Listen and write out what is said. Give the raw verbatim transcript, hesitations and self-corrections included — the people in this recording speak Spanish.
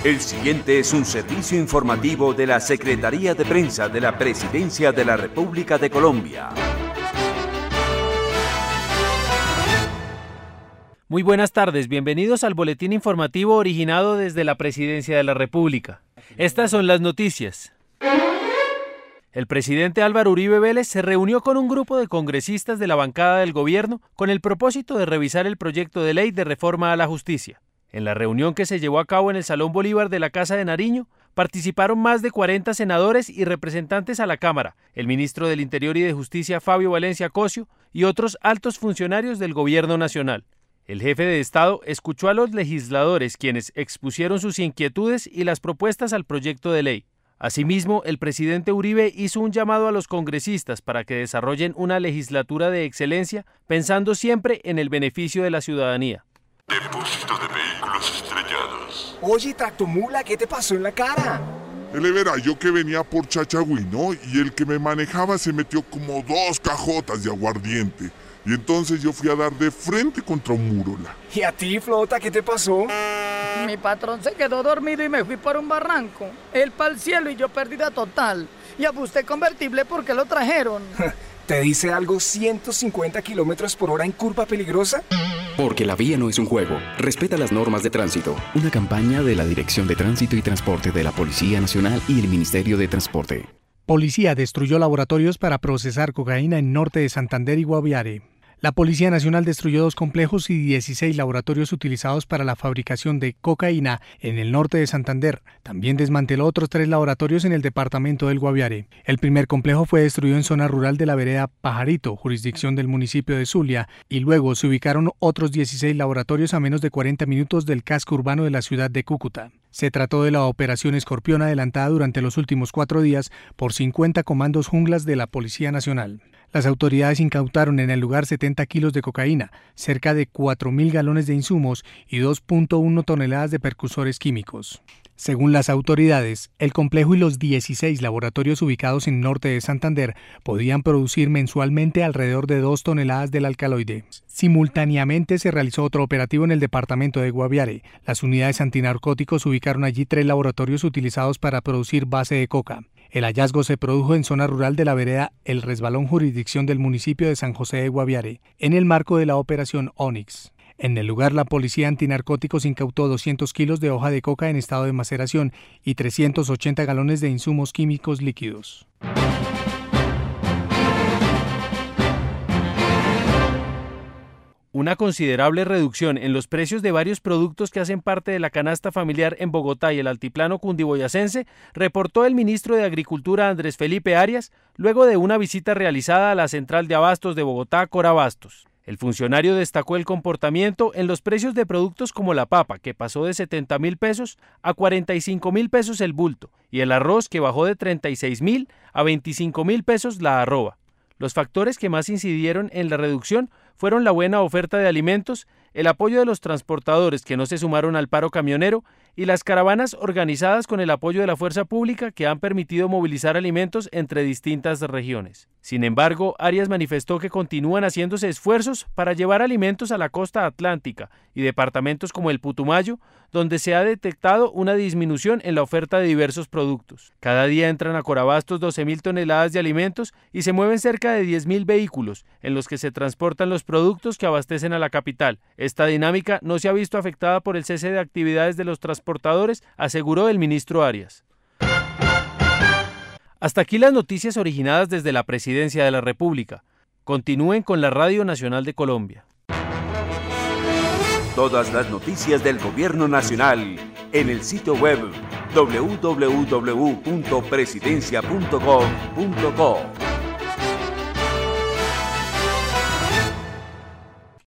El siguiente es un servicio informativo de la Secretaría de Prensa de la Presidencia de la República de Colombia. Muy buenas tardes, bienvenidos al boletín informativo originado desde la Presidencia de la República. Estas son las noticias. El presidente Álvaro Uribe Vélez se reunió con un grupo de congresistas de la bancada del gobierno con el propósito de revisar el proyecto de ley de reforma a la justicia. En la reunión que se llevó a cabo en el Salón Bolívar de la Casa de Nariño, participaron más de cuarenta senadores y representantes a la Cámara, el ministro del Interior y de Justicia Fabio Valencia Cosio y otros altos funcionarios del Gobierno Nacional. El jefe de Estado escuchó a los legisladores quienes expusieron sus inquietudes y las propuestas al proyecto de ley. Asimismo, el presidente Uribe hizo un llamado a los congresistas para que desarrollen una legislatura de excelencia pensando siempre en el beneficio de la ciudadanía. Depósito de vehículos estrellados. Oye, tractomula, ¿qué te pasó en la cara? Él verá, yo que venía por Chachagüí, ¿no? Y el que me manejaba se metió como dos cajotas de aguardiente. Y entonces yo fui a dar de frente contra un muro. ¿Y a ti, Flota, qué te pasó? Mi patrón se quedó dormido y me fui por un barranco. Él pa'l cielo y yo pérdida total. Y abusté convertible porque lo trajeron. ¿Te dice algo ciento cincuenta kilómetros por hora en curva peligrosa? Porque la vía no es un juego. Respeta las normas de tránsito. Una campaña de la Dirección de Tránsito y Transporte de la Policía Nacional y el Ministerio de Transporte. Policía destruyó laboratorios para procesar cocaína en norte de Santander y Guaviare. La Policía Nacional destruyó dos complejos y dieciséis laboratorios utilizados para la fabricación de cocaína en el norte de Santander. También desmanteló otros tres laboratorios en el departamento del Guaviare. El primer complejo fue destruido en zona rural de la vereda Pajarito, jurisdicción del municipio de Zulia, y luego se ubicaron otros dieciséis laboratorios a menos de cuarenta minutos del casco urbano de la ciudad de Cúcuta. Se trató de la Operación Escorpión adelantada durante los últimos cuatro días por cincuenta comandos junglas de la Policía Nacional. Las autoridades incautaron en el lugar setenta kilos de cocaína, cerca de cuatro mil galones de insumos y dos punto uno toneladas de precursores químicos. Según las autoridades, el complejo y los dieciséis laboratorios ubicados en norte de Santander podían producir mensualmente alrededor de dos toneladas del alcaloide. Simultáneamente se realizó otro operativo en el departamento de Guaviare. Las unidades antinarcóticos ubicaron allí tres laboratorios utilizados para producir base de coca. El hallazgo se produjo en zona rural de la vereda El Resbalón, jurisdicción del municipio de San José de Guaviare, en el marco de la Operación Onix. En el lugar, la Policía Antinarcóticos incautó doscientos kilos de hoja de coca en estado de maceración y trescientos ochenta galones de insumos químicos líquidos. Una considerable reducción en los precios de varios productos que hacen parte de la canasta familiar en Bogotá y el altiplano cundiboyacense, reportó el ministro de Agricultura Andrés Felipe Arias, luego de una visita realizada a la central de abastos de Bogotá, Corabastos. El funcionario destacó el comportamiento en los precios de productos como la papa, que pasó de setenta mil pesos a cuarenta y cinco mil pesos el bulto, y el arroz, que bajó de treinta y seis mil a veinticinco mil pesos la arroba. Los factores que más incidieron en la reducción fueron la buena oferta de alimentos, el apoyo de los transportadores que no se sumaron al paro camionero y las caravanas organizadas con el apoyo de la fuerza pública que han permitido movilizar alimentos entre distintas regiones. Sin embargo, Arias manifestó que continúan haciéndose esfuerzos para llevar alimentos a la costa atlántica y departamentos como el Putumayo, donde se ha detectado una disminución en la oferta de diversos productos. Cada día entran a Corabastos doce mil toneladas de alimentos y se mueven cerca de diez mil vehículos en los que se transportan los productos que abastecen a la capital. Esta dinámica no se ha visto afectada por el cese de actividades de los transportadores, aseguró el ministro Arias. Hasta aquí las noticias originadas desde la Presidencia de la República. Continúen con la Radio Nacional de Colombia. Todas las noticias del Gobierno Nacional en el sitio web doble u doble u doble u punto presidencia punto gov punto co.